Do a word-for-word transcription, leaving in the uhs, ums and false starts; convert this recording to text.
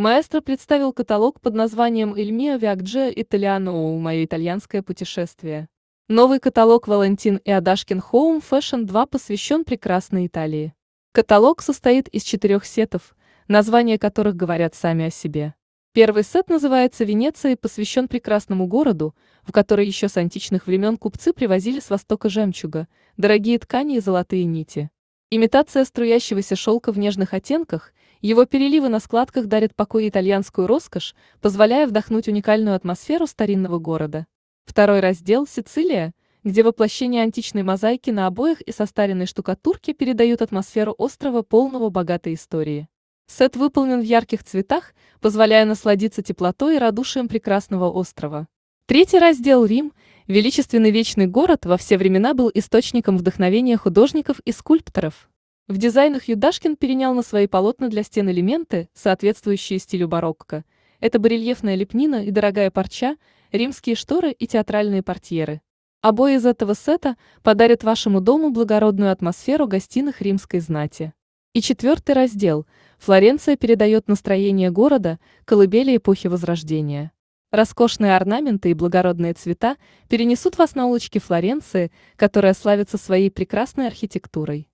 Маэстро представил каталог под названием «Il mio viaggio italiano» «Мое итальянское путешествие». Новый каталог Валентин и Адашкин Home Fashion два посвящен прекрасной Италии. Каталог состоит из четырех сетов, названия которых говорят сами о себе. Первый сет называется «Венеция» и посвящен прекрасному городу, в который еще с античных времен купцы привозили с востока жемчуга, дорогие ткани и золотые нити. Имитация струящегося шелка в нежных оттенках, его переливы на складках дарят покой и итальянскую роскошь, позволяя вдохнуть уникальную атмосферу старинного города. Второй раздел «Сицилия», где воплощение античной мозаики на обоях и состаренной штукатурки передают атмосферу острова, полного богатой истории. Сет выполнен в ярких цветах, позволяя насладиться теплотой и радушием прекрасного острова. Третий раздел «Рим», величественный вечный город, во все времена был источником вдохновения художников и скульпторов. В дизайнах Юдашкин перенял на свои полотна для стен элементы, соответствующие стилю барокко. Это барельефная лепнина и дорогая парча, римские шторы и театральные портьеры. Обои из этого сета подарят вашему дому благородную атмосферу гостиных римской знати. И четвертый раздел «Флоренция» передает настроение города, колыбели эпохи Возрождения. Роскошные орнаменты и благородные цвета перенесут вас на улочки Флоренции, которая славится своей прекрасной архитектурой.